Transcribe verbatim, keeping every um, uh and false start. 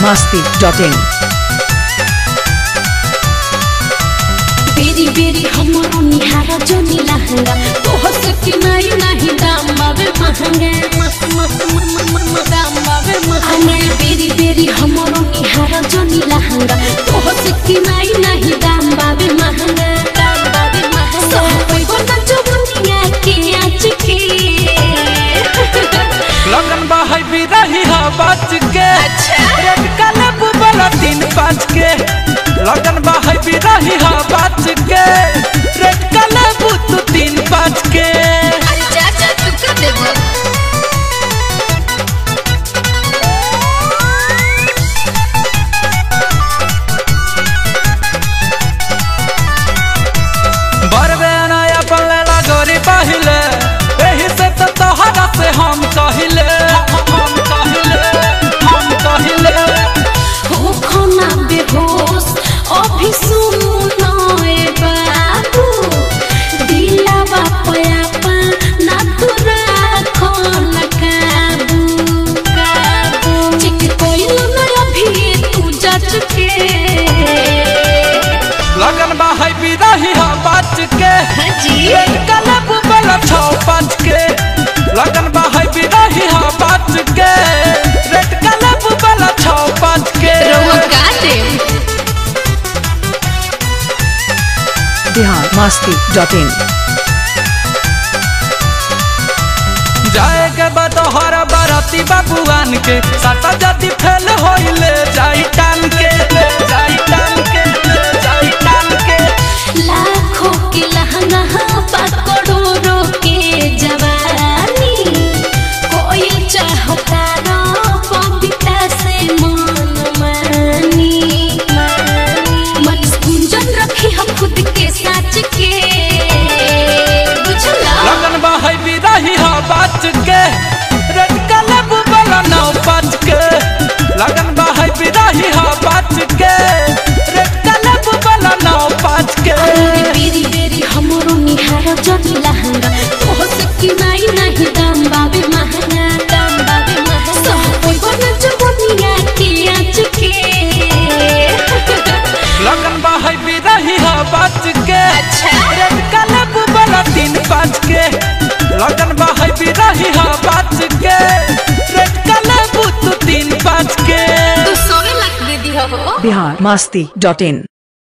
Masti dot in. बेरी बेरी हमरो निहारा जो नीलहंगा तोह से कि नहीं नहीं दाम बाबे महंगा दाम बाबे महंगा। बेरी बेरी हमरो निहारा जो नीलहंगा तोह से कि नहीं नहीं दाम बाबे महंगा दाम बाबे महंगा। सब कोई बना जो दुनिया के आज के लगन बाहर भी रही है बच के। अच्छा रेड काले बुबला तीन पाँच के लगन बाहर भी रही है बच के। रेड काले बुतु तीन पाँच के। अच्छा अच्छा तू कर देबो बरबे नया पल्ले लगोरी पहिले एही से तो तोहरा से हम कहिले हम कहिले हम कहिले हो खाना बेहोश अभी सुनो ए बाबू दिलावा पयापा ना तू राखो ना काबू काबू चिक कोइल ना अभी तू जच के लगन बाहर भी रही है बच के। जी रेड काले बुबला छौ पाँच के लगन बाहर भी रही है बच के। रेड काले बुबला छौ पाँच के। रोवा काटे बिहार मस्ती डॉट इन। जाएगा बतोहरा बाराती बाबुआन के साता जाति फैल होइले जाई टान के ले जाई टान के ले जाई टान के। लाखों के लहंगा पकड़ों के जवानी कोई चाहता रो पविता से मन मानी मन गुंजन रखी हम खुद के साच के बुझला। लगन बाहर भी रही है बच के। रेड काले बुबला नौ पाँच के लगन बाहर भी रही है बच के। रेड काले बुबला नौ पाँच के। बेरी बेरी हमरो निहारा जनी लहंगा तोह से कि नहीं नहीं दाम बाबे महंगा दाम बाबे महंगा। सब कोई बना जवनिया के आज के लगन बाहर भी रही है बच के। अच्छा रेड काले बुबला तीन पाँच के लगन बाहर भी रही है बच के। रेड काले बुतु तीन पाँच के। तू सोने लग दीदी हो बिहार मस्ती डॉट इन।